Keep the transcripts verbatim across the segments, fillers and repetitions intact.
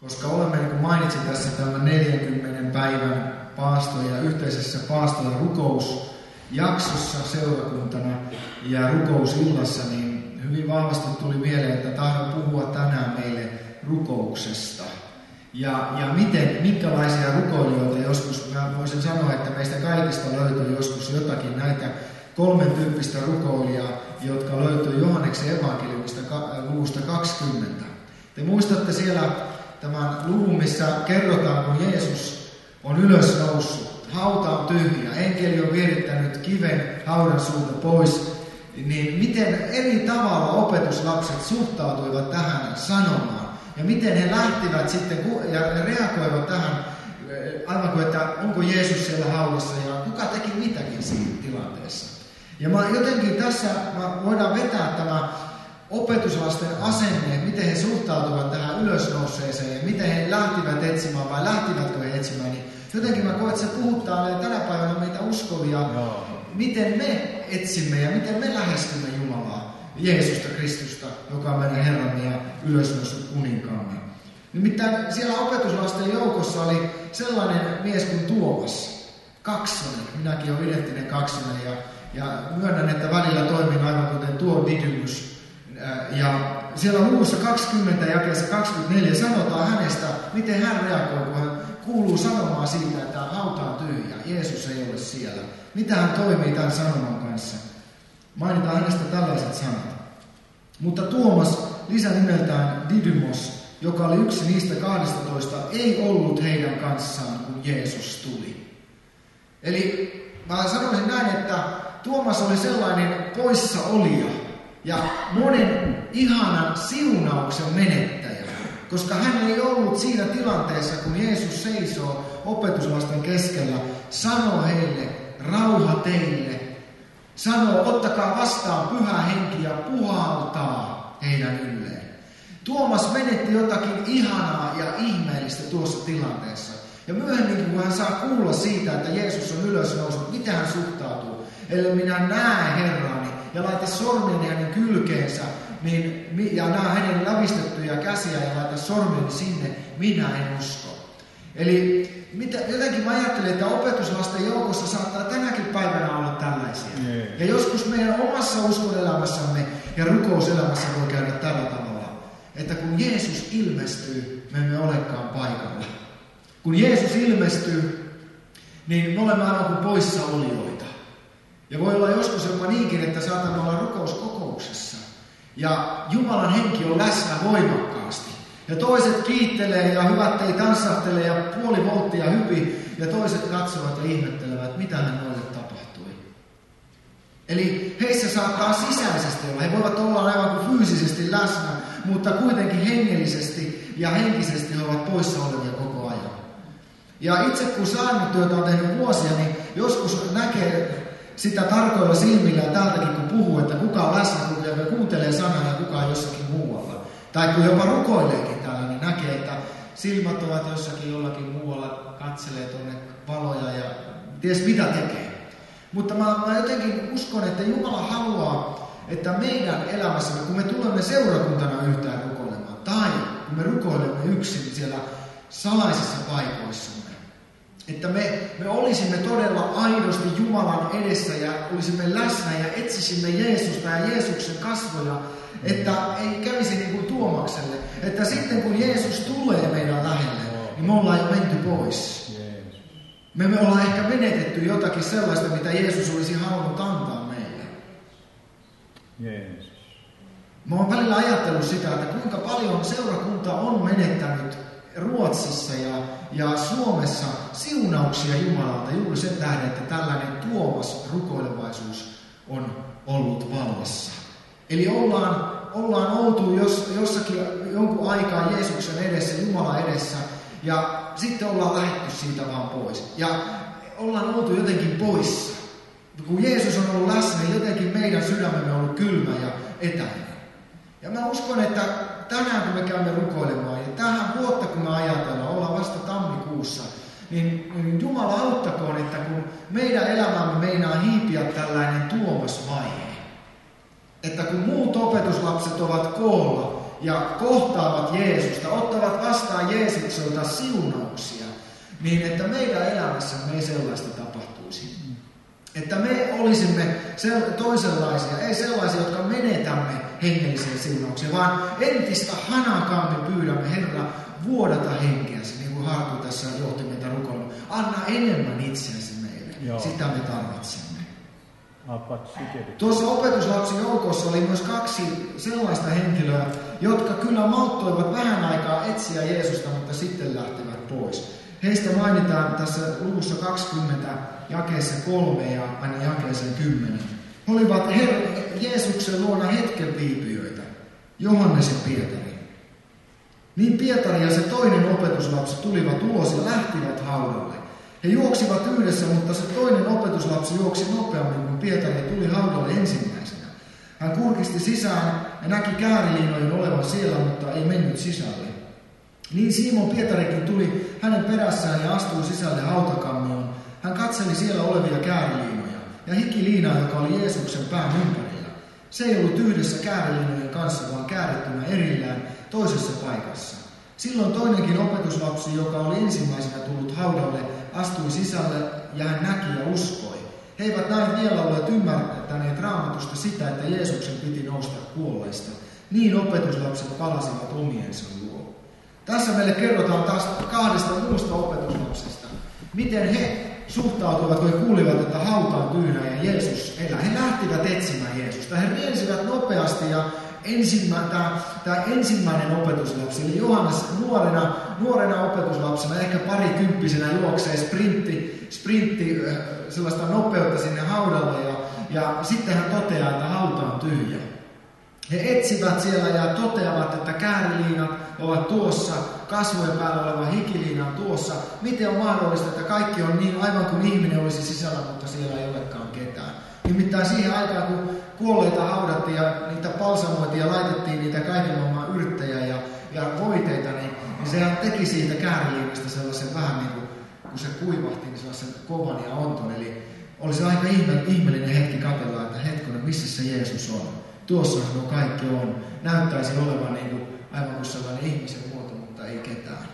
Koska olemme, niin kuin mainitsin tässä, tämän neljänkymmenen päivän paastoja ja yhteisessä paasto- ja rukousjaksossa seurakuntana ja rukousillassa, niin hyvin vahvasti tuli mieleen, että tahdon puhua tänään meille rukouksesta. Ja, ja miten, minkälaisia rukoilijoita joskus, mä voisin sanoa, että meistä kaikista löytyy joskus jotakin näitä kolmen tyyppistä rukoilijaa, jotka löytyy Johanneksen evankeliumista luvusta kaksikymmentä. Te muistatte siellä tämän luvun, missä kerrotaan, kun Jeesus on ylös noussut. Hauta on tyhjä, enkeli on vierittänyt kiven haudan suulta pois. Niin miten eri tavalla opetuslapset suhtautuivat tähän sanomaan. Ja miten he lähtivät sitten ja reagoivat tähän, aivan kuin, että onko Jeesus siellä haudassa ja kuka teki mitäkin siinä tilanteessa. Ja mä jotenkin tässä mä voidaan vetää tämä opetuslasten asenne, miten he suhtautuvat tähän ylösnouseeseen ja miten he lähtivät etsimään vai lähtivätkö he etsimään. Niin jotenkin mä koen, että se puhuttaa tänä päivänä meitä uskovia, no. Miten me etsimme ja miten me lähestymme Jumalaa, Jeesusta Kristusta, joka on meidän Herramme ja ylösnoussut kuninkaamme. Nimittäin siellä opetuslasten joukossa oli sellainen mies kuin Tuomas, kaksonen. Minäkin olen identtinen kaksonen ja, ja myönnän, että välillä toimin aivan kuten tuo Didymus. Ja siellä luvussa kaksikymmentä jakeessa kaksikymmentäneljä sanotaan hänestä, miten hän reagoi, kun hän kuuluu sanomaan siitä, että hauta on tyhjä, Jeesus ei ole siellä. Mitä hän toimii tämän sanoman kanssa? Mainitaan hänestä tällaiset sanat. Mutta Tuomas, lisänimeltään Didymos, joka oli yksi niistä kahdestatoista, ei ollut heidän kanssaan, kun Jeesus tuli. Eli mä sanoisin näin, että Tuomas oli sellainen poissaolija ja monen ihanan siunauksen menettäjä, koska hän ei ollut siinä tilanteessa, kun Jeesus seisoo opetuslasten keskellä, sanoo heille, rauha teille, sanoo, ottakaa vastaan pyhä henki ja puhaltaa heidän ylleen. Tuomas menetti jotakin ihanaa ja ihmeellistä tuossa tilanteessa. Ja myöhemmin, kun hän saa kuulla siitä, että Jeesus on ylösnoussut, miten hän suhtautuu? Eli minä näen Herrani ja laita sormeni hänen kylkeensä niin, ja näen hänen lävistettyjä käsiä ja laita sormeni sinne, minä en usko. Eli mitä, jotenkin mä ajattelen, että opetuslasten joukossa saattaa tänäkin päivänä olla tällaisia. Yeah. Ja joskus meidän omassa uskonelämässämme ja rukouselämässä voi käydä tällä tavalla, että kun Jeesus ilmestyy, me emme olekaan paikalla. Kun Jeesus ilmestyy, niin me olemme aivan kuin poissaolijoita. Ja voi olla joskus jopa niinkin, että saatamme olla rukouskokouksessa. Ja Jumalan henki on läsnä voimakkaasti. Ja toiset kiittelee ja hyvättei tanssahtelee ja puoli volttia hypi. Ja toiset katsovat ja ihmettelevät, mitä hän noille tapahtui. Eli heissä saattaa sisäisesti olla. He voivat olla aivan kuin fyysisesti läsnä, mutta kuitenkin hengellisesti ja henkisesti he ovat poissa olevia koko ajan. Ja itse kun saarnatyötä on tehnyt vuosia, niin joskus näkee sitä tarkoilla silmillä ja täältäkin kun puhuu, että kuka on läsnä, kun kuuntelee sanan ja kuka on jossakin muualla. Tai kun jopa rukoileekin täällä, niin näkee, että silmät ovat jossakin jollakin muualla, katselee tuonne valoja ja ties mitä tekee. Mutta mä, mä jotenkin uskon, että Jumala haluaa, että meidän elämässämme, kun me tulemme seurakuntana yhtään rukoilemaan, tai kun me rukoilemme yksin siellä salaisissa paikoissamme, että me, me olisimme todella aidosti Jumalan edessä ja olisimme läsnä ja etsisimme Jeesusta ja Jeesuksen kasvoja, että ei kävisi niin kuin Tuomakselle. Että sitten kun Jeesus tulee meidän lähelle, niin me ollaan jo menty pois. Me me ollaan ehkä menetetty jotakin sellaista, mitä Jeesus olisi halunnut antaa meille. Jeesus. Mä oon välillä ajatellut sitä, että kuinka paljon seurakunta on menettänyt Ruotsissa ja, ja Suomessa siunauksia Jumalalta juuri sen tähden, että tällainen Tuomas rukoilevaisuus on ollut vallassa. Eli ollaan, ollaan oltu jos, jossakin jonkun aikaa Jeesuksen edessä, Jumalan edessä, ja sitten ollaan lähdetty siitä vaan pois. Ja ollaan oltu jotenkin poissa. Kun Jeesus on ollut läsnä, niin jotenkin meidän sydämemme on ollut kylmä ja etäinen. Ja mä uskon, että tänään kun me käymme rukoilemaan, ja tähän vuotta kun me ajatellaan, ollaan vasta tammikuussa, niin, niin Jumala auttakoon, että kun meidän elämämme meinaa hiipiä tällainen Tuomas-vaihe, että kun muut opetuslapset ovat koolla ja kohtaavat Jeesusta, ottavat vastaan Jeesukselta siunauksia, niin että meidän elämässämme ei sellaista tapahtuisi. Että me olisimme toisenlaisia, ei sellaisia, jotka menetämme hengellisiä siunauksia, vaan entistä hanakammin pyydämme, Herra, vuodata henkeäsi, niin kuin Harku tässä johti meitä rukoilemaan. Anna enemmän itseäsi meille, Joo. Sitä me tarvitsemme. Tuossa opetuslapsi joukossa oli myös kaksi sellaista henkilöä, jotka kyllä malttoivat vähän aikaa etsiä Jeesusta, mutta sitten lähtivät pois. Heistä mainitaan tässä luvussa kaksikymmentä, jakeessa kolme ja aina jakeeseen kymmenen. He olivat Her- Jeesuksen luona hetken viipyjöitä, Johannes ja Pietari. Niin Pietari ja se toinen opetuslapsi tulivat ulos ja lähtivät haudalle. He juoksivat yhdessä, mutta se toinen opetuslapsi juoksi nopeammin, kun Pietari tuli haudalle ensimmäisenä. Hän kurkisti sisään ja näki kääriliinojen olevan siellä, mutta ei mennyt sisälle. Niin Simon Pietarikin tuli hänen perässään ja astui sisälle hautakammioon. Hän katseli siellä olevia kääriliinoja ja hikiliinaa, joka oli Jeesuksen pään ympärillä. Se ei ollut yhdessä kääriliinojen kanssa, vaan käärittynä erillään toisessa paikassa. Silloin toinenkin opetuslapsi, joka oli ensimmäisenä tullut haudalle, astui sisälle ja hän näki ja uskoi. He eivät näin vielä olleet ymmärtäneet Raamatusta sitä, että Jeesuksen piti nousta kuolleista. Niin opetuslapset palasivat omiensa luo. Tässä meille kerrotaan taas kahdesta muusta opetuslapsesta. Miten he suhtautuivat, kun he kuulivat, että hauta on tyhjä ja Jeesus elää. He lähtivät etsimään Jeesusta. He riensivät nopeasti ja ensimmäinen, tämä, tämä ensimmäinen opetuslapsi, eli Johannes nuorena, nuorena opetuslapsena, ehkä parikymppisenä juoksee sprintti, sprintti sellaista nopeutta sinne haudalle ja, ja sitten hän toteaa, että hauta on tyhjä. He etsivät siellä ja toteavat, että kääriliinat ovat tuossa, kasvojen päällä oleva hikiliina on tuossa. Miten on mahdollista, että kaikki on niin aivan kuin ihminen olisi sisällä, mutta siellä ei olekaan ketään. Nimittäin siihen aikaan, kun kuolleita haudattiin ja niitä palsamoitiin ja laitettiin niitä kaiken maailman yrttejä ja, ja voiteita, niin, niin sehän teki siitä kääriliinasta sellaisen vähän niin kuin, kun se kuivahti, niin sellaisen kovan ja onton. Eli olisi aika ihme, ihmeellinen hetki katsella, että hetkonen, missä se Jeesus on. Tuossahan nuo kaikki on. Näyttäisi olevan niin kuin, aivan kuin sellainen ihmisen muoto, mutta ei ketään.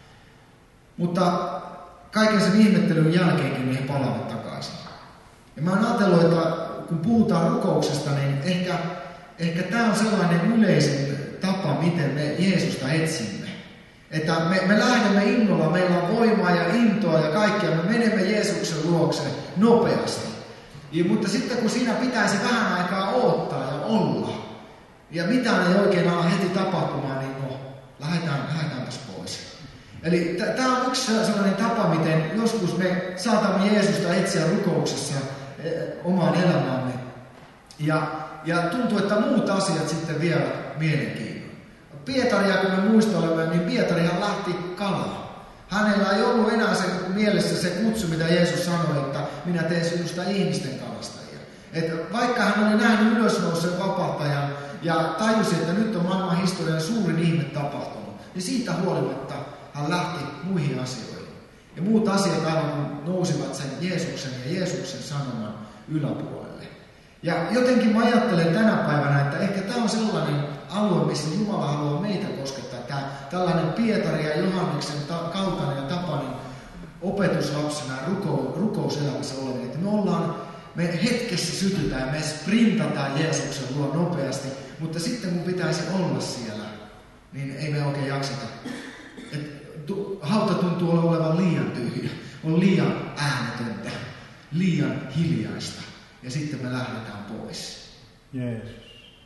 Mutta kaiken sen ihmettelyn jälkeenkin niin he palaavat takaisin. Ja mä oon ajatellut, että kun puhutaan rukouksesta, niin ehkä, ehkä tämä on sellainen yleisin tapa, miten me Jeesusta etsimme. Että me, me lähdemme innolla, meillä on voimaa ja intoa ja kaikkea, me menemme Jeesuksen luokse nopeasti. Ja, mutta sitten kun siinä pitäisi vähän aikaa odottaa ja olla, ja mitään ei oikein ala heti tapahtumaan, niin no, lähdetään, lähdetäänpäs pois. Eli tämä on yksi sellainen tapa, miten joskus me saatamme Jeesusta etsiä rukouksessa eh, omaan elämäämme. Ja, ja tuntuu, että muut asiat sitten vievät mielenkiinnon. Pietaria, kun me muistelemme, niin Pietarihan lähti kalaan. Hänellä ei ollut enää se mielessä se kutsu, mitä Jeesus sanoi, että minä teen sinusta ihmisten kalastajia. Että vaikka hän oli nähnyt ylösnouseen vapahtajan ja tajusi, että nyt on maailman historian suurin ihme tapahtunut, niin siitä huolimatta hän lähti muihin asioihin. Ja muut asiat aivan kun nousivat sen Jeesuksen ja Jeesuksen sanoman yläpuolelle. Ja jotenkin mä ajattelen tänä päivänä, että ehkä tämä on sellainen alue, missä Jumala haluaa meitä koskettaa. Tämä tällainen Pietari ja Johanneksen ta- kaltainen ja tapainen opetuslapsena ruko- rukouselämässä olevia. Että me ollaan, me hetkessä sytytään, me sprintataan Jeesuksen luo nopeasti, mutta sitten kun pitäisi olla siellä, niin ei me oikein jakseta. Et, tu- hauta tuntuu olevan liian tyhjä, on liian äänetöntä, liian hiljaista. Ja sitten me lähdetään pois. Jeesus.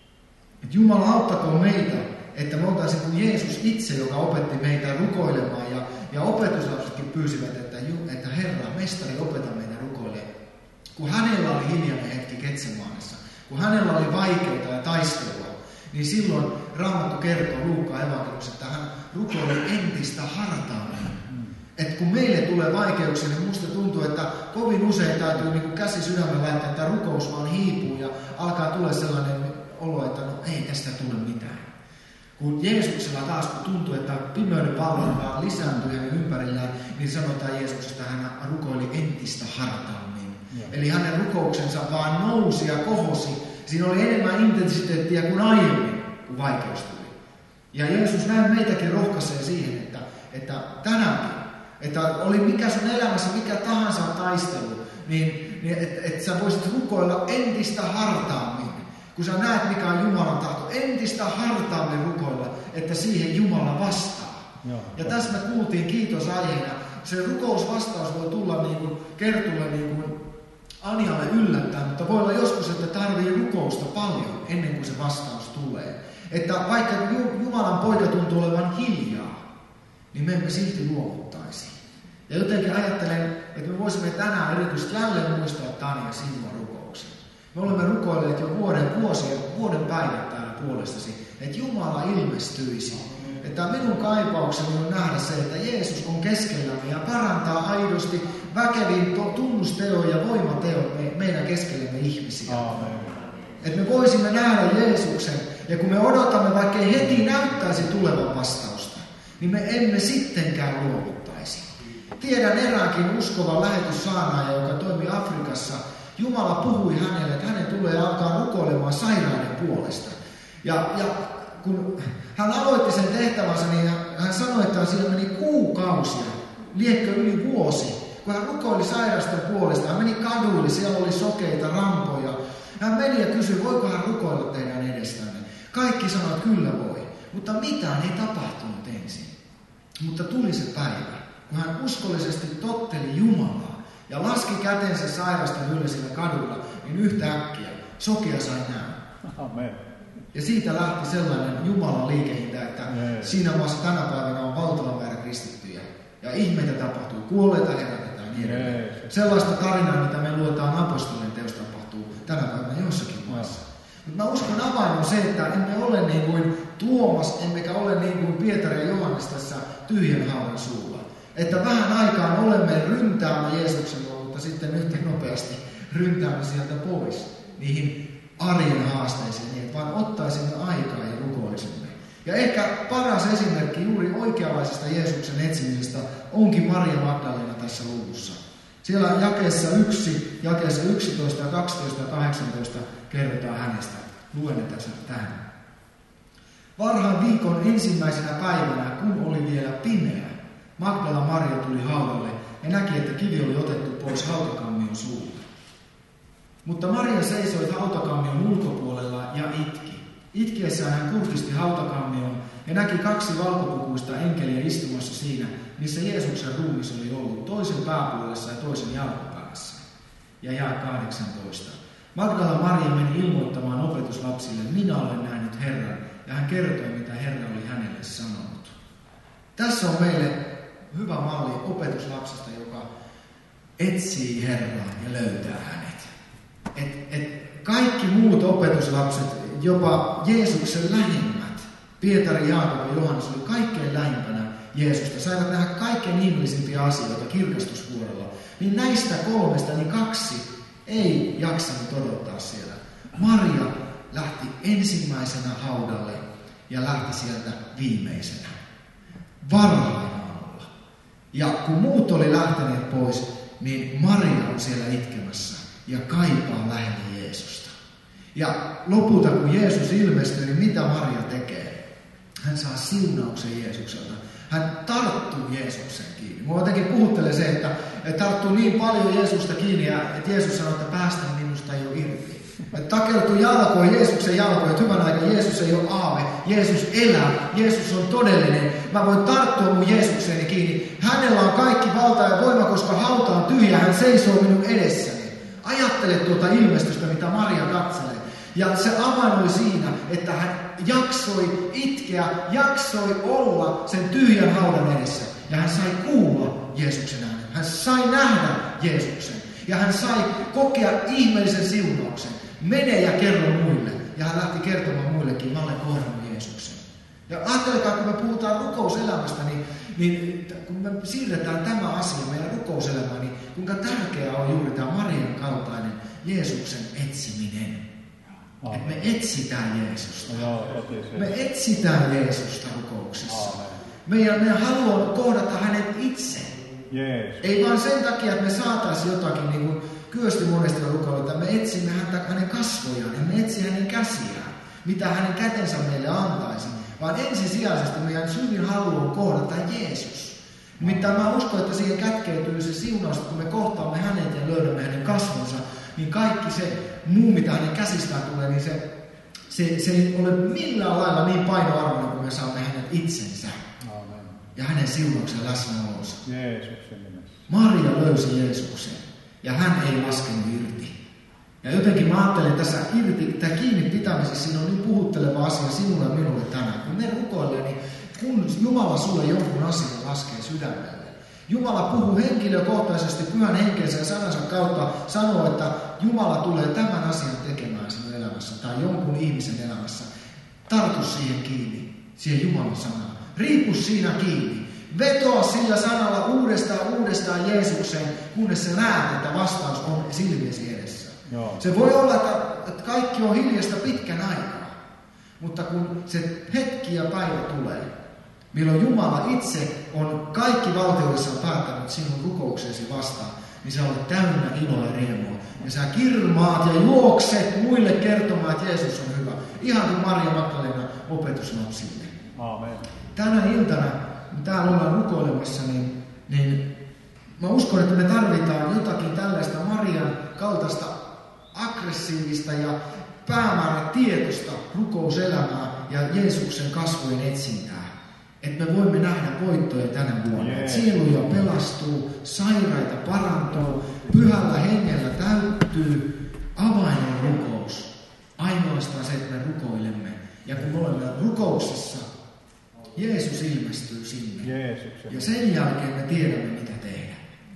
Et Jumala auttakoon meitä, että me oltaisiin kuin Jeesus itse, joka opetti meitä rukoilemaan. Ja, ja opetuslapsetkin pyysivät, että, että Herra, mestari, opeta meitä rukoilemaan. Kun hänellä oli hiljainen hetki Getsemaanessa, kun hänellä oli vaikeutta ja taistelua, niin silloin Raamattu kertoo Luukkaan evankeliumissa, että hän rukoili entistä hartaammin. Että kun meille tulee vaikeuksia, niin musta tuntuu, että kovin usein täytyy niin kuin käsi sydämen laittaa, että rukous vaan hiipuu ja alkaa tulla sellainen olo, että no ei tästä tule mitään. Kun Jeesuksella taas kun tuntuu, että pimeyden vallan vaan lisääntyy hänen ympärillään, niin sanotaan Jeesuksesta, että hän rukoili entistä hartaammin. Ja. Eli hänen rukouksensa vaan nousi ja kohosi. Siinä oli enemmän intensiteettiä kuin aiemmin, kun vaikeus tuli. Ja Jeesus näin meitäkin rohkaisee siihen, että, että tänäänkin, että oli mikä sun elämässä, mikä tahansa taistelu, niin, niin että et sä voisit rukoilla entistä hartaammin. Kun sä näet, mikä on Jumalan tahto, entistä hartaammin rukoilla, että siihen Jumala vastaa. Joo. Ja tässä me kuultiin kiitosaiheena. Se rukousvastaus voi tulla niin kuin Kertulle niin kuin Anjalle yllättäen, mutta voi olla joskus, että tarvii rukousta paljon ennen kuin se vastaus tulee. Että vaikka Jumalan poika tuntuu olevan hiljaa, niin me emme silti luovuttaisi. Ja jotenkin ajattelen, että me voisimme tänään erityisesti jälleen muistaa Tanja sinua rukouksen. Me olemme rukoilleet jo vuoden, vuosien, vuoden päivät täällä puolestasi, että Jumala ilmestyisi. Että minun kaipaukseni on nähdä se, että Jeesus on keskellämme ja parantaa aidosti väkevin tunnusteon ja voimateon me, meidän keskellemme ihmisiä. Aamen. Että me voisimme nähdä Jeesuksen, ja kun me odotamme, vaikka ei heti näyttäisi tulevan vastausta, niin me emme sittenkään luovuttaisi. Tiedän eräänkin uskovan lähetyssaarnaaja, joka toimi Afrikassa. Jumala puhui hänelle, että hänen tulee alkaa rukoilemaan sairaiden puolesta. Ja, ja kun hän aloitti sen tehtävänsä, niin hän sanoi, että siinä meni kuukausia, liekkö yli vuosi, kun hän rukoili sairasten puolesta. Hän meni kaduille, siellä oli sokeita, rampoja. Hän meni ja kysyi, voiko hän rukoilla teidän edestänne. Kaikki sanoivat, että kyllä voi, mutta mitään ei tapahtunut ensin. Mutta tuli se päivä, kun hän uskollisesti totteli Jumalaa ja laski kätensä sairasten yllä sillä kadulla, niin yhtäkkiä sokea sai näyn. Amen. Ja siitä lähti sellainen Jumalan liikehinta, että Jees. Siinä maassa tänä päivänä on valtava määrä kristittyjä. Ja ihmeitä tapahtuu, kuolleita herätetään niin edelleen. Sellaista tarinaa, mitä me luetaan apostolien teosta, tapahtuu tänä päivänä jossakin maassa. Mutta mä uskon avain on se, että emme ole niin kuin Tuomas, emmekä ole niin kuin Pietari ja Johannes tässä tyhjän haudan suulla. Että vähän aikaan olemme ryntäämme Jeesuksen luo, mutta sitten yhtä nopeasti ryntäämme sieltä pois niihin arjen haasteisiin, niin vaan ottaisimme aikaa ja rukoilisimme. Ja ehkä paras esimerkki juuri oikeanlaisesta Jeesuksen etsimisestä onkin Maria Magdalena tässä luvussa. Siellä jakeessa yksi, jakeessa yksitoista, kaksitoista ja kahdeksantoista kerrotaan hänestä. Luen ne tässä tähän. Varhaan viikon ensimmäisenä päivänä, kun oli vielä pimeä, Magdala Maria tuli haudalle ja näki, että kivi oli otettu pois hautakammion suulta. Mutta Maria seisoi hautakammion ulkopuolella ja itki. Itkiessään hän kurkisti hautakammion ja näki kaksi valkopukuista enkeliä istumassa siinä, missä Jeesuksen ruumis oli ollut, toisen pääpuolessa ja toisen jalkapäässä. Ja jää kahdeksantoista. Magdala Maria meni ilmoittamaan opetuslapsille, minä olen nähnyt Herran, ja hän kertoi, mitä Herra oli hänelle sanonut. Tässä on meille hyvä malli opetuslapsesta, joka etsii Herraa ja löytää hänet. Et, et kaikki muut opetuslapset, jopa Jeesuksen lähimmät, Pietari, Jaakob ja Johannes oli kaikkein lähimpänä Jeesusta, saivat nähdä kaikkein ihmeellisimpiä asioita kirkastusvuorolla, niin näistä kolmesta niin kaksi ei jaksanut odottaa siellä. Maria lähti ensimmäisenä haudalle ja lähti sieltä viimeisenä. Varhain aamulla. Ja kun muut oli lähteneet pois, niin Maria on siellä itkemässä ja kaipaa lähelle Jeesusta. Ja lopulta kun Jeesus ilmestyy, niin mitä Maria tekee? Hän saa siunauksen Jeesukselta. Hän tarttuu Jeesuksen kiinni. Mua jotenkin puhuttelee se, että, että tarttuu niin paljon Jeesusta kiinni, ja että Jeesus sanoo, että päästä minusta ei ole irti. Että takeutuu jalkoihin, Jeesuksen jalkoihin, että hyvän aika Jeesus ei ole aave. Jeesus elää, Jeesus on todellinen. Mä voin tarttua mun Jeesukseni kiinni. Hänellä on kaikki valta ja voima, koska hauta on tyhjä. Hän seisoo minun edessäni. Ajattele tuota ilmestystä, mitä Maria katselee. Ja se avain oli siinä, että hän jaksoi itkeä, jaksoi olla sen tyhjän haudan edessä. Ja hän sai kuulla Jeesuksen äänen. Hän sai nähdä Jeesuksen. Ja hän sai kokea ihmeellisen siunauksen. Mene ja kerro muille. Ja hän lähti kertomaan muillekin, mä olen kohdannut Jeesuksen. Ja ajattelekaa, kun me puhutaan rukouselämästä, niin, niin kun me siirretään tämä asia meidän rukouselämään, niin kuinka tärkeää on juuri tämä Marian kaltainen Jeesuksen etsiminen. Että me etsitään Jeesusta. Me etsitään Jeesusta rukouksissa. Meidän, meidän halu on kohdata hänet itse. Jeesus. Ei vaan sen takia, että me saataisiin jotakin, niin kuin Kyösti monesti rukoilla, että me etsimme häntä, hänen kasvojaan, ja me etsimme hänen käsiään, mitä hänen kätensä meille antaisi. vaan ensisijaisesti meidän syvin halu on kohdata Jeesus. Nimittäin mä uskon, että siihen kätkeytyy se siunaus, että kun me kohtaamme hänet ja löydämme hänen kasvonsa, niin kaikki se muu, mitä hänen käsistään tulee, niin se, se, se ei ole millään lailla niin painoarvoinen, kun me saamme hänen itsensä. Amen. Ja hänen siunauksen läsnäolonsa. Jeesuksen nimessä. Maria löysi Jeesuksen ja hän ei laskenut irti. Ja jotenkin mä ajattelen tässä irti, tämä kiinni pitämisessä, siinä on niin puhutteleva asia sinulle ja minulle tänään. Kun me rukoilemme, niin kun Jumala sulle jonkun asian laskee sydämelle, Jumala puhuu henkilökohtaisesti pyhän henkensä ja sanansa kautta, sanoo, että Jumala tulee tämän asian tekemään sinun elämässä tai jonkun ihmisen elämässä. Tartu siihen kiinni, siihen Jumalan sanaan. Riipu siinä kiinni. Vetoa sillä sanalla uudestaan uudestaan Jeesukseen, kunnes sä näet, että vastaus on silmiesi edessä. Joo. Se voi olla, että kaikki on hiljasta pitkän aikaa, mutta kun se hetki ja päivä tulee, milloin Jumala itse on kaikki valtioissa päättänyt sinun rukoukseesi vastaan, niin sä olet täynnä iloa ja riemua. Ja sä kirmaat ja juokset muille kertomaan, että Jeesus on hyvä. Ihan kuin Maria Magdalena opetuslapsille. Aamen. Tänä iltana, kun täällä ollaan rukoilemassa, niin, niin mä uskon, että me tarvitaan jotakin tällaista Marian kaltaista aggressiivista ja päämäärätietoista rukouselämää ja Jeesuksen kasvojen etsintää. Että me voimme nähdä voittoja tänä vuonna. Yeah. Sieluja pelastuu, sairaita parantuu, pyhällä hengellä täyttyy. Avain on rukous. Ainoastaan se, että me rukoilemme. Ja kun me olemme rukouksessa, Jeesus ilmestyy sinne. Jeesuksen. Ja sen jälkeen me tiedämme, mitä tehdä.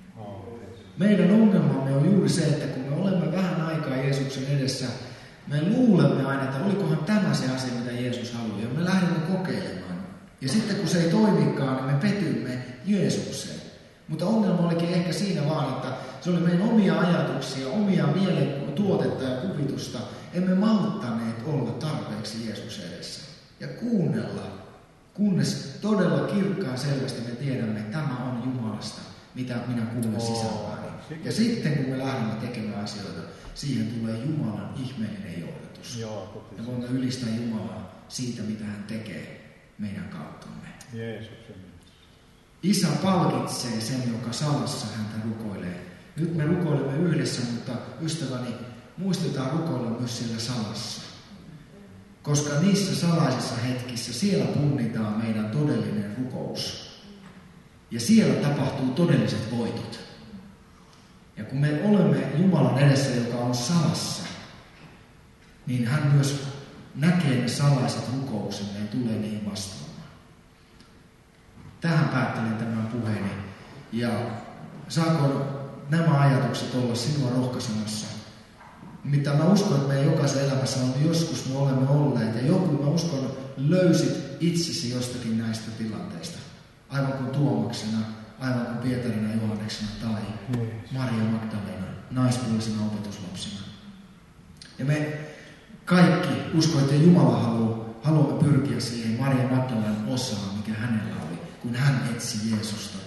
Meidän ongelmamme on juuri se, että kun me olemme vähän aikaa Jeesuksen edessä, me luulemme aina, että olikohan tämä se asia, mitä Jeesus haluaa. Ja me lähdemme kokeilemaan. Ja sitten kun se ei toimikaan, niin me petymme Jeesukseen. Mutta ongelma olikin ehkä siinä vaan, että se oli meidän omia ajatuksia, omia mielen tuotetta ja kuvitusta. Emme malttaneet olla tarpeeksi Jeesuksen edessä. Ja kuunnella, kunnes todella kirkkaan selvästi me tiedämme, että tämä on Jumalasta, mitä minä kuulen sisälläni. Ja sitten kun me lähdemme tekemään asioita, siihen tulee Jumalan ihmeellinen johdatus. Ja voimme ylistää Jumalaa siitä, mitä hän tekee meidän kauttamme. Jeesuksen. Isä palkitsee sen, joka salassa häntä rukoilee. Nyt me rukoilemme yhdessä, mutta ystäväni, muistetaan rukoilla myös siellä salassa. Koska niissä salaisissa hetkissä siellä punnitaan meidän todellinen rukous. Ja siellä tapahtuu todelliset voitot. Ja kun me olemme Jumalan edessä, joka on salassa, niin hän myös näkee ne salaiset rukouksemme ja tulee niihin vastaamaan. Tähän päättelen tämän puheeni. Ja saako nämä ajatukset olla sinua rohkaisemassa? Mitä mä uskon, että meidän jokaisen elämässä on joskus me olemme olleet. Ja joku, mä uskon, löysit itsesi jostakin näistä tilanteista. Aivan kuin Tuomaksena, aivan kuin Pietarina, Johanneksena tai Maria Magdalena, naispuolisena opetuslapsina. Ja me kaikki uskon, että Jumala haluaa, haluamme pyrkiä siihen Maria Magdalenan osaan, mikä hänellä oli, kun hän etsi Jeesusta